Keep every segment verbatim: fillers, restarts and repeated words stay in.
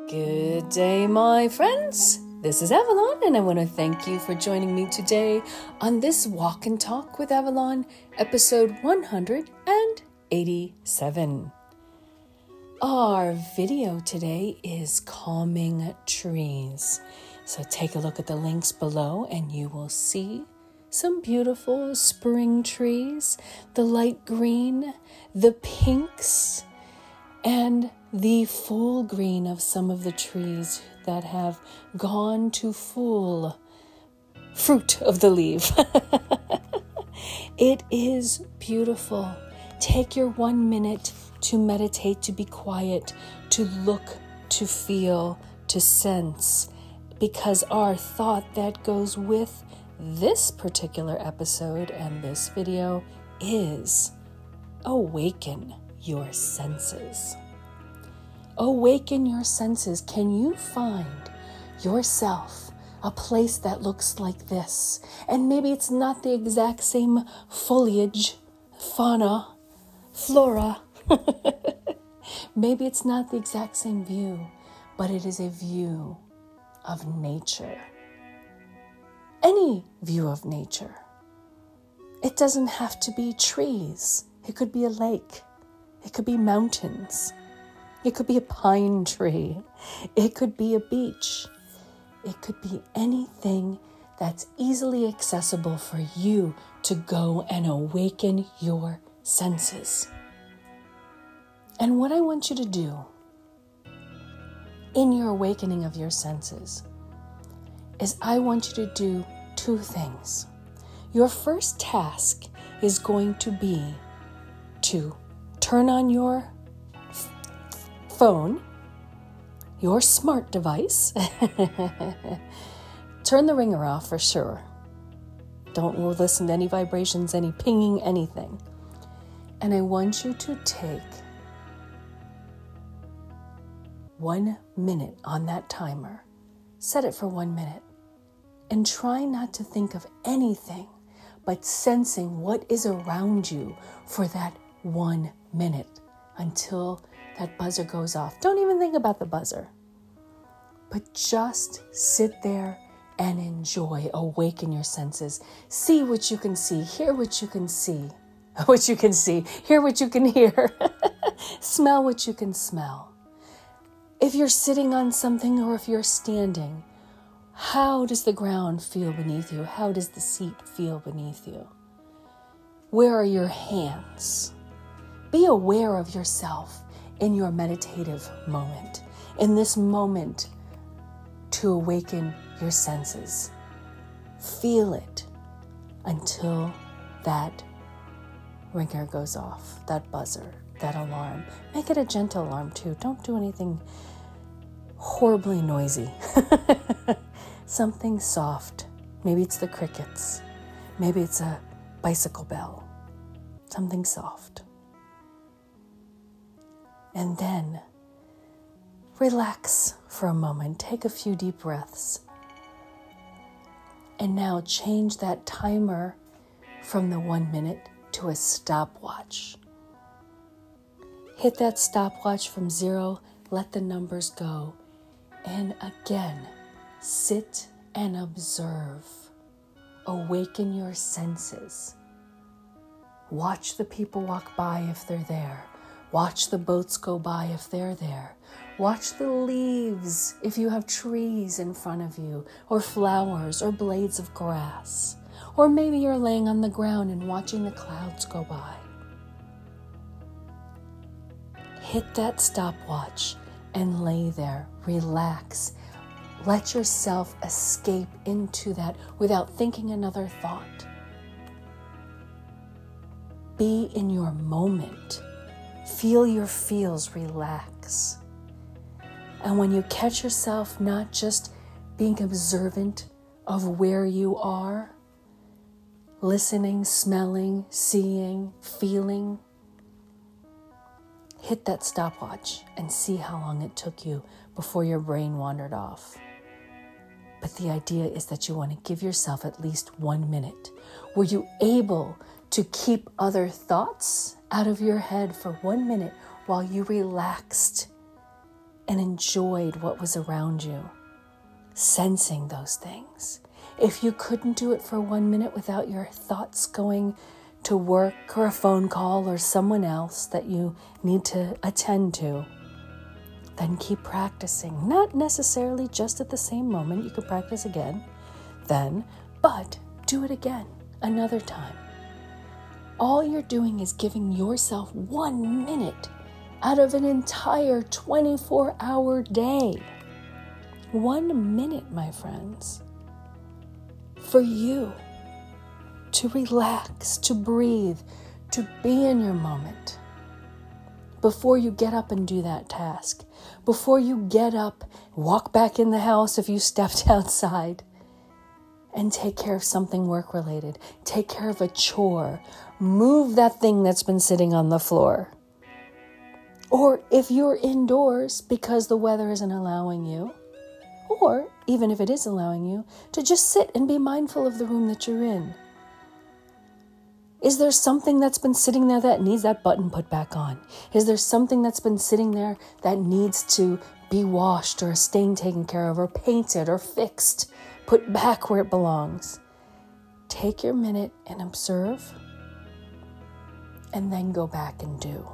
Good day, my friends. This is Avalon, and I want to thank you for joining me today on this Walk and Talk with Avalon, episode one hundred eighty-seven. Our video today is calming trees. So take a look at the links below and you will see some beautiful spring trees, the light green, the pinks, and the full green of some of the trees that have gone to full fruit of the leaf. It is beautiful. Take your one minute to meditate, to be quiet, to look, to feel, to sense, because our thought that goes with this particular episode and this video is awaken your senses. Awaken your senses. Can you find yourself a place that looks like this? And maybe it's not the exact same foliage, fauna, flora. Maybe it's not the exact same view, but it is a view of nature. Any view of nature. It doesn't have to be trees. It could be a lake. It could be mountains. It could be a pine tree. It could be a beach. It could be anything that's easily accessible for you to go and awaken your senses. And what I want you to do in your awakening of your senses is I want you to do two things. Your first task is going to be to turn on your f- phone, your smart device. Turn the ringer off for sure. Don't listen to any vibrations, any pinging, anything. And I want you to take one minute on that timer. Set it for one minute. And try not to think of anything but sensing what is around you for that one minute until that buzzer goes off. Don't even think about the buzzer. But just sit there and enjoy. Awaken your senses. See what you can see. Hear what you can see. What you can see. Hear what you can hear. Smell what you can smell. If you're sitting on something or if you're standing, how does the ground feel beneath you? How does the seat feel beneath you? Where are your hands? Be aware of yourself in your meditative moment, in this moment to awaken your senses. Feel it until that ringer goes off, that buzzer, that alarm. Make it a gentle alarm too. Don't do anything horribly noisy. Something soft. Maybe it's the crickets. Maybe it's a bicycle bell. Something soft. And then relax for a moment. Take a few deep breaths. And now change that timer from the one minute to a stopwatch. Hit that stopwatch from zero. Let the numbers go. And again, sit and observe. Awaken your senses. Watch the people walk by if they're there. Watch the boats go by if they're there. Watch the leaves if you have trees in front of you, or flowers, or blades of grass. Or maybe you're laying on the ground and watching the clouds go by. Hit that stopwatch and lay there. Relax. Let yourself escape into that without thinking another thought. Be in your moment. Feel your feels relax. And when you catch yourself not just being observant of where you are, listening, smelling, seeing, feeling, hit that stopwatch and see how long it took you before your brain wandered off. But the idea is that you want to give yourself at least one minute. Were you able to keep other thoughts out of your head for one minute while you relaxed and enjoyed what was around you, sensing those things. If you couldn't do it for one minute without your thoughts going to work or a phone call or someone else that you need to attend to, then keep practicing. Not necessarily just at the same moment. You could practice again then, but do it again another time. All you're doing is giving yourself one minute out of an entire twenty-four hour day. One minute, my friends, for you to relax, to breathe, to be in your moment before you get up and do that task, before you get up, walk back in the house if you stepped outside, and take care of something work-related, take care of a chore, move that thing that's been sitting on the floor. Or if you're indoors because the weather isn't allowing you, or even if it is allowing you, to just sit and be mindful of the room that you're in. Is there something that's been sitting there that needs that button put back on? Is there something that's been sitting there that needs to be washed or a stain taken care of or painted or fixed, put back where it belongs? Take your minute and observe, and then go back and do.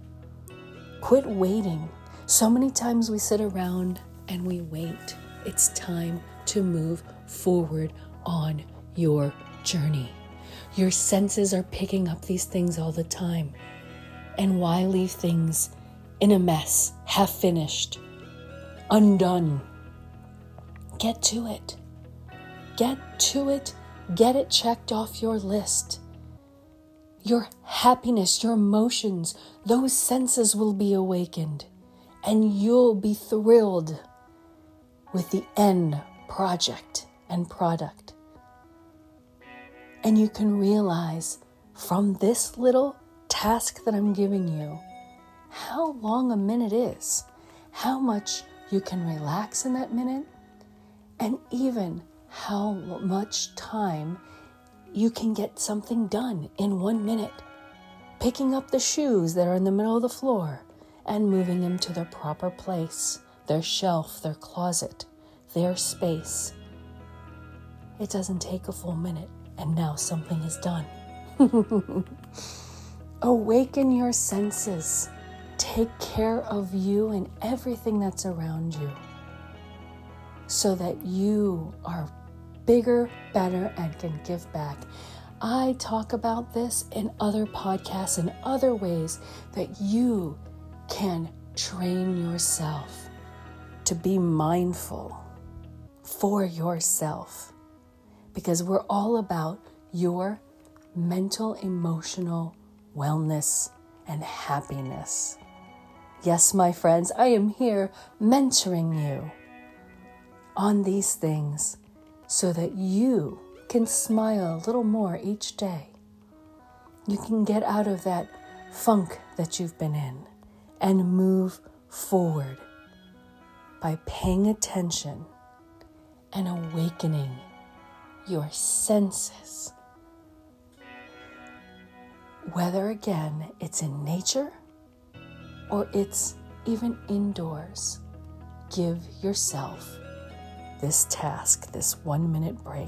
Quit waiting. So many times we sit around and we wait. It's time to move forward on your journey. Your senses are picking up these things all the time. And why leave things in a mess, half finished, undone? Get to it. Get to it. Get it checked off your list. Your happiness, your emotions, those senses will be awakened. And you'll be thrilled with the end project and product. And you can realize from this little task that I'm giving you how long a minute is, how much you can relax in that minute, and even how much time you can get something done in one minute. Picking up the shoes that are in the middle of the floor and moving them to their proper place, their shelf, their closet, their space. It doesn't take a full minute, and now something is done. Awaken your senses. Take care of you and everything that's around you so that you are bigger, better, and can give back. I talk about this in other podcasts and other ways that you can train yourself to be mindful for yourself, because we're all about your mental, emotional wellness and happiness. Yes, my friends, I am here mentoring you on these things so that you can smile a little more each day. You can get out of that funk that you've been in and move forward by paying attention and awakening your senses. Whether, again, it's in nature or it's even indoors, give yourself this task, this one minute break.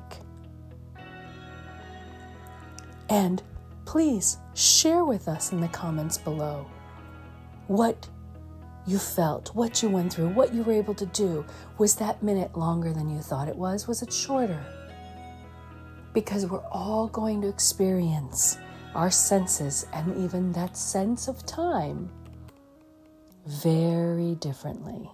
And please share with us in the comments below what you felt, what you went through, what you were able to do. Was that minute longer than you thought it was? Was it shorter? Because we're all going to experience our senses and even that sense of time very differently.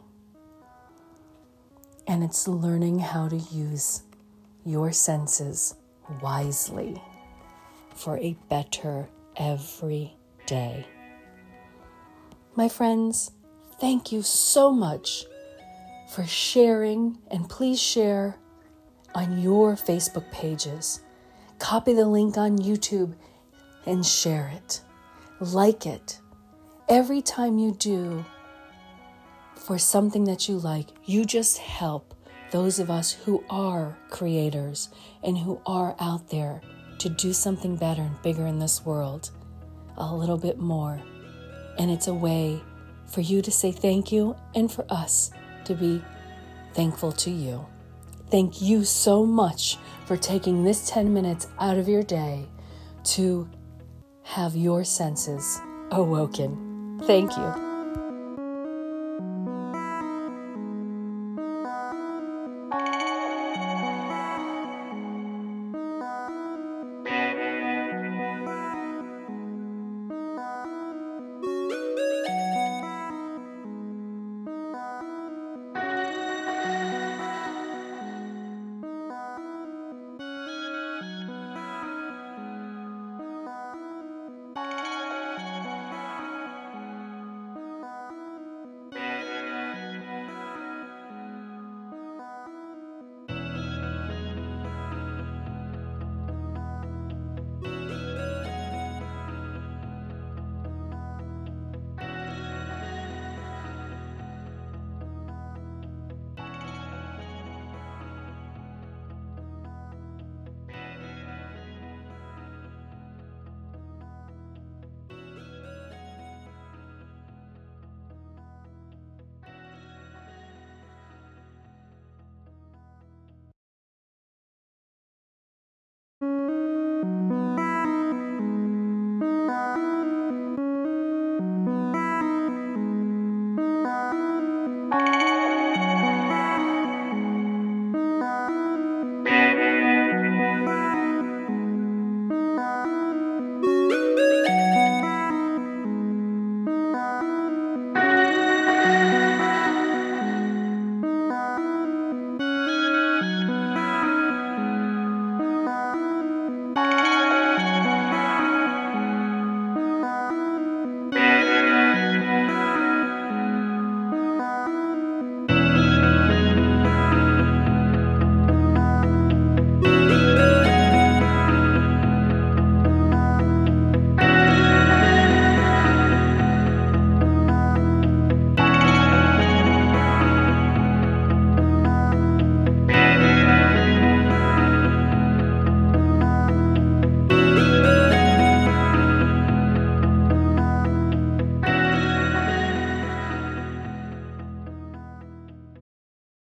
And it's learning how to use your senses wisely for a better every day. My friends, thank you so much for sharing, and please share on your Facebook pages. Copy the link on YouTube and share it. Like it. Every time you do for something that you like, you just help those of us who are creators and who are out there to do something better and bigger in this world a little bit more. And it's a way for you to say thank you and for us to be thankful to you. Thank you so much for taking this ten minutes out of your day to have your senses awoken. Thank you.